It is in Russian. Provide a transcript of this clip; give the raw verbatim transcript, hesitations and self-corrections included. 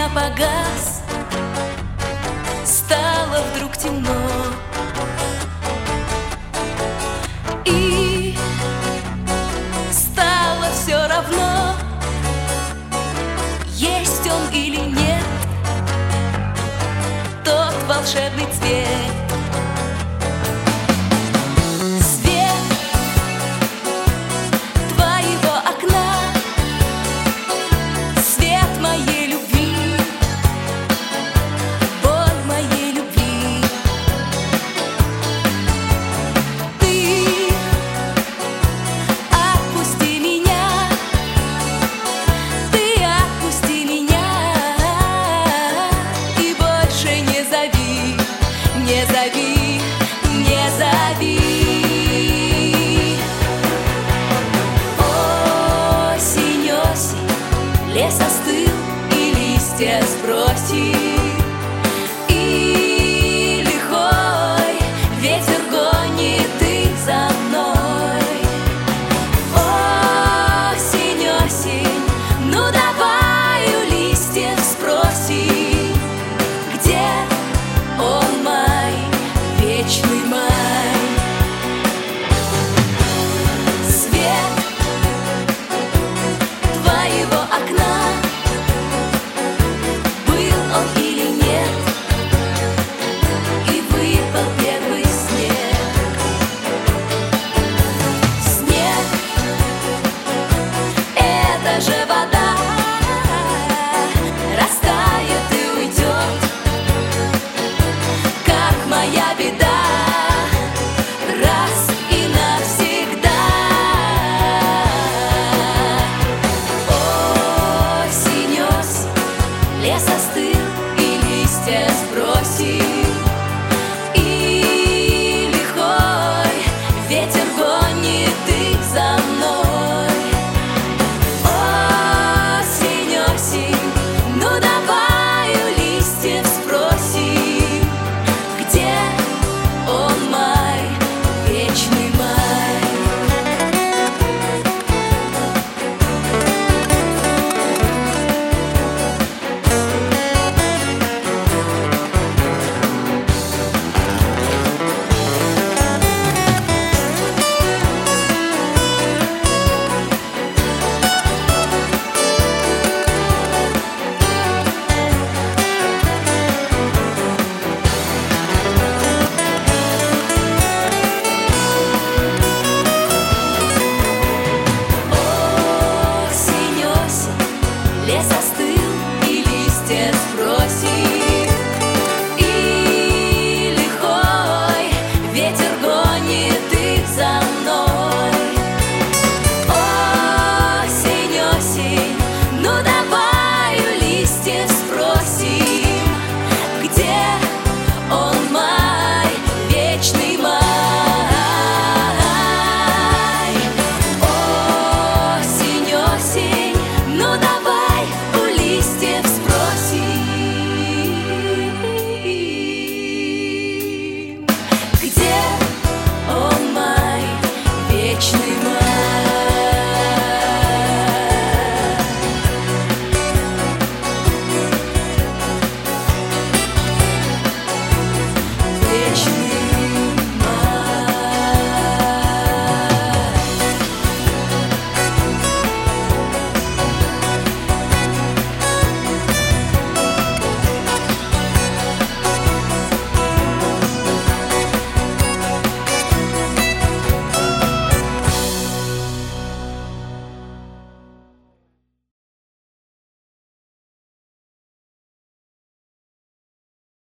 меня погас, стало вдруг темно, и стало все равно, есть он или нет, тот волшебный цвет. Не зови, не зови. Осень, осень, лес остыл и листья сбросил, и лихой ветер гонит их за мной. Осень, осень, ну давай у листьев спроси, где он, май, вечный май. Свет твоего окна, был он или нет, и выпал первый снег. Снег — это же вода, растает и уйдет, как моя беда, раз и навсегда. Осень, осень, лес остыл